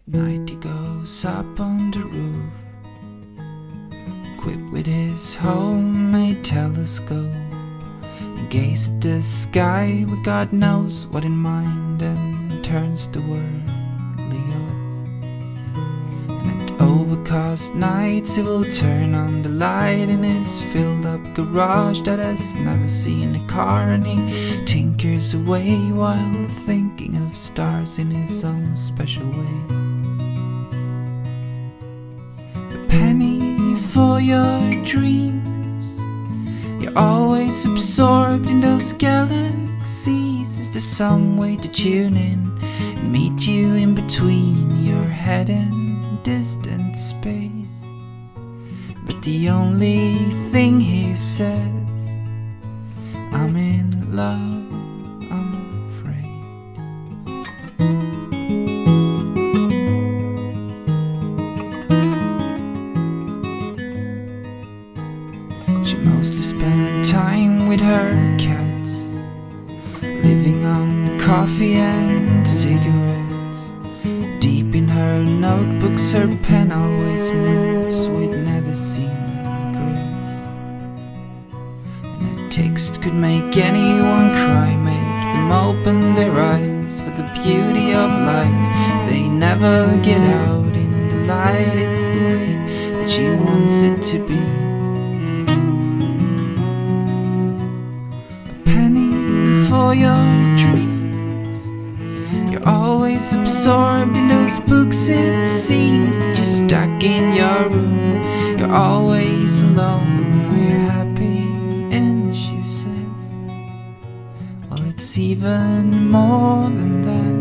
Night he goes up on the roof, equipped with his homemade telescope, and gaze at the sky with God knows what in mind, and turns the worldly off. And at overcast nights he will turn on the light in his filled up garage that has never seen a car, and he tinkers away while thinking of stars in his own special way. A penny for your dreams, you're always absorbed in those galaxies. Is there some way to tune in and meet you in between your head and distant space? But the only thing he says, I'm in love, I'm afraid. She mostly spent time with her cats, living on coffee and cigarettes. Deep in her notebooks her pen always moves with never seen grace. And a text could make anyone cry, make them open their eyes for the beauty of life. They never get out in the light, it's the way that she wants it to be. For your dreams, you're always absorbed in those books. It seems that you're stuck in your room, you're always alone. Are you happy? And she says, well, it's even more than that.